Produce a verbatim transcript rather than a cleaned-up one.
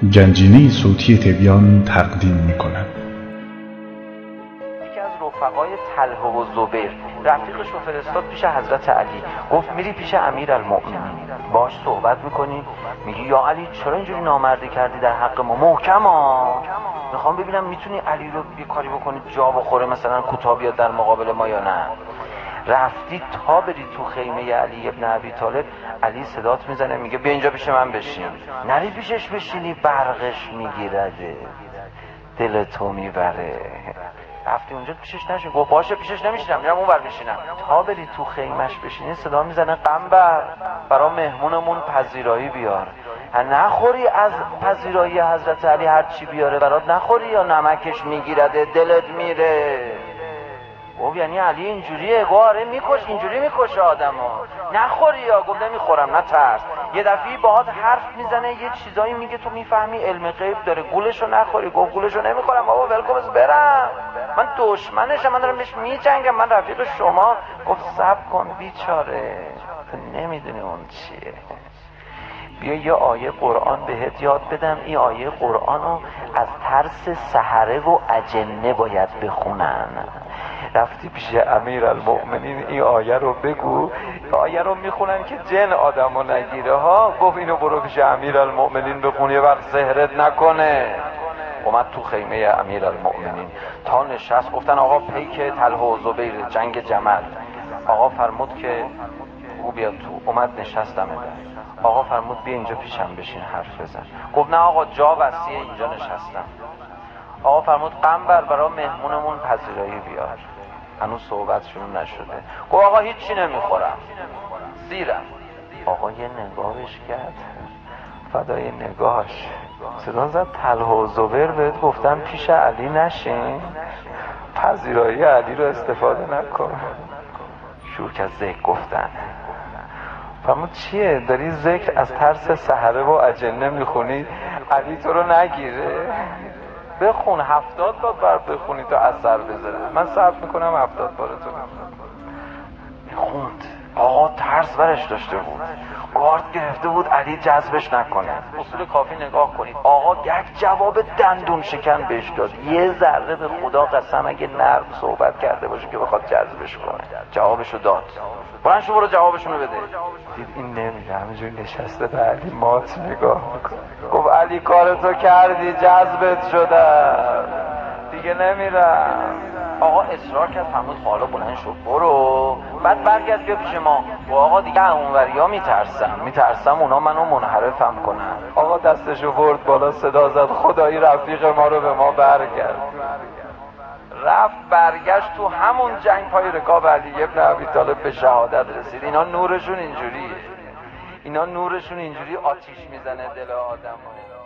گنجینه صوتی تبیان تقدیم می‌کند. یکی از رفقای طلحه و زبیر رفیقش رو فرستاد پیش حضرت علی، گفت میری پیش امیرالمؤمنین باش صحبت میکنی، میگی یا علی چرا اینجوری نامردی کردی در حق ما، محکما میخوام ببینم میتونی علی رو یه کاری بکنی جا بخوره، مثلا کوتاه بیاد در مقابل ما یا نه. رفتی تا بری تو خیمه علی ابن ابی طالب، علی صدات میزنه میگه بیا اینجا پیش من بشین. نری پیشش بشینی برقش میگیرده، دلتو میبره. رفتی اونجا پیشش نشین، گفت باشه پیشش نمیشینم، میرم اون ور بشینم. تا بری تو خیمش بشینی صدا میزنه قنبر برا مهمونمون پذیرایی بیار. نخوری از پذیرایی حضرت علی هر چی بیاره برات نخوری یا نمکش میگیرده دلت میره. گفت یعنی علی اینجوریه؟ گفت آره میکش، اینجوری میکشه آدمو. نخوری یا؟ گفت نمیخورم نترس. یه دفعه باهات حرف میزنه یه چیزایی میگه تو میفهمی علم غیب داره، گولشو نخوری. گفت گولشو نمیخورم بابا ولکن بس برم، من دشمنشم، من دارم بهش میجنگم، من رفیق شما. گفت صبر کن بیچاره، تو نمیدونی اون چیه. بیا یه آیه قرآن بهت یاد بدم، این آیه قرآن رو از ترس سحره و اجنه باید بخونن. رفتی پیش امیرالمؤمنین این آیه رو بگو، آیه رو میخونن که جن آدمو نگیره ها. گفت اینو برو پیش امیرالمؤمنین بخون یه وقت سحرت نکنه. اومد تو خیمه امیرالمؤمنین تا نشست، گفتن آقا پیک طلحه و زبیر جنگ جمل. آقا فرمود که او بیاد تو، اومد نشستم ده. آقا فرمود بیا اینجا پیشم بشین حرف بزن. گفت نه آقا جا وسیعه اینجا نشستم. آقا فرمود قنبر برای مهمونمون پذیرایی بیار. هنوز صحبت شروع نشده. گفت آقا هیچی نمیخورم سیرم. آقا یه نگاهش کرد، فدای نگاهش صدا زد طلحه و زبیر بهت گفتن پیش علی نشین، پذیرایی علی رو استفاده نکن. شروع کرد ذکر گفتن. فرمود چیه؟ داری ذکر از ترس سحره و اجنه میخونی علی تو رو نگیره؟ بخون هفتاد بار بر بخونی تا اثر بذاره. من صبر میکنم هفتاد بارتون خوند. آقا ترس برش داشته بود، گارد گرفته بود علی جذبش نکنه. اصول کافی نگاه کنید. آقا یک جواب دندون شکن بهش داد، یه ذره به خدا قسم اگه نرم صحبت کرده باشه که بخواد جذبش کنه جوابشو داد. برن شو برو جوابشونو بده. دید این نمیده، همینجوری نشسته به علی مات نگاه میکنه. گفت علی کارتو کردی، جذبت شده دیگه نمیرم. آقا اصرار کرد، فرمود حالا بلند شو برو، بعد برگرد بیا پیش ما. و آقا دیگه اونوریا میترسم میترسم اونا منو منحرفم کنن. آقا دستشو برد بالا صدا زد خدایی رفیق ما رو به ما برگرد. رفت برگشت تو همون جنگ پای رکاب علی ابن ابی طالب به شهادت رسید. اینا نورشون اینجوریه، اینا نورشون اینجوری آتیش میزنه دل آدمو.